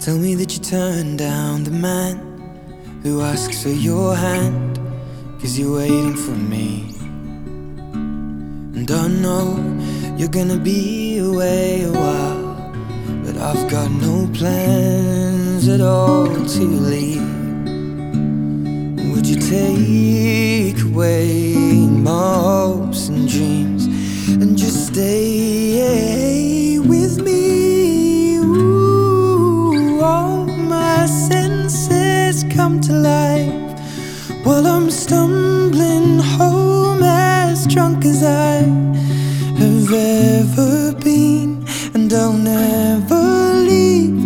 Tell me that you turned down the man who asks for your hand, 'cause you're waiting for me. And I know you're gonna be away a while, but I've got no plans at all to leave. Would you take away my hopes and dreams and just stay with me? Ooh, all my senses come to life while I'm stumbling home, as drunk as I have ever been, and I'll never leave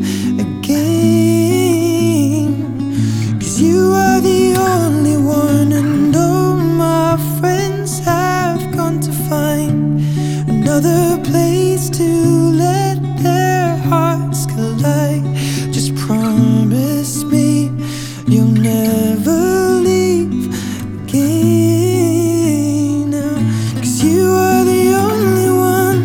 again. 'Cause you are the only one, and all my friends have gone to find another place to let their hearts collide. Just promise me you'll never leave again. 'Cause you are the only one.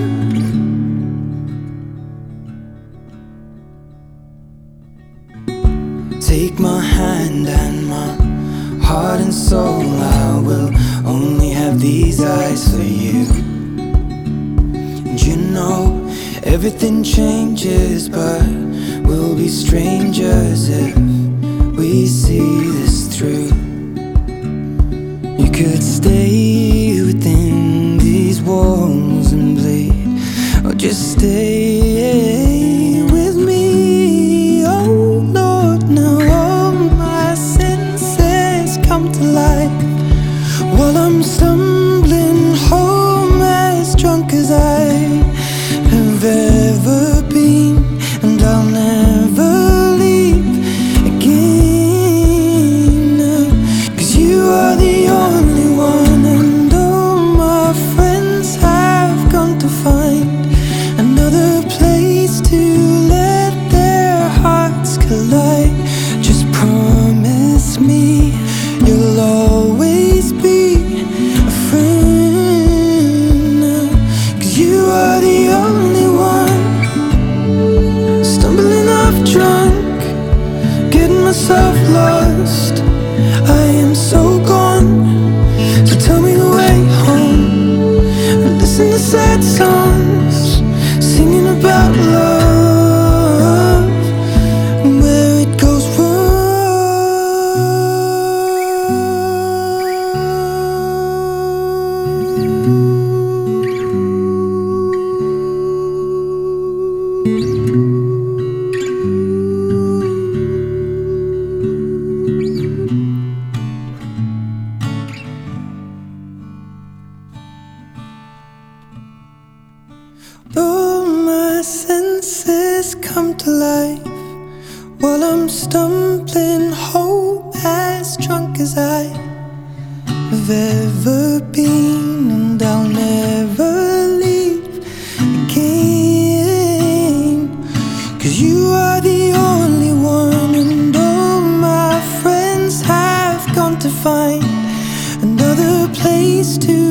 Take my hand and my heart and soul, I will only have these eyes for you. And you know everything changes, but we'll be strangers if we see this through. You could stay within these walls and bleed, or just stay with me. Oh Lord, now all my senses come to life while I'm stumbling home, as drunk as I have ever been, and I'll never leave again. 'Cause you are the only one, and all my friends have gone to find another place to let their hearts collide. Just promise me you'll always be a friend. 'Cause you are the only one. Stumbling off drunk, getting myself lost, I am so gone. So tell me the way home, and listen to sad songs singing about love and where it goes wrong. All my senses come to life while I'm stumbling home, as drunk as I have ever been, and I'll never leave again. 'Cause you are the only one, and all my friends have gone to find another place to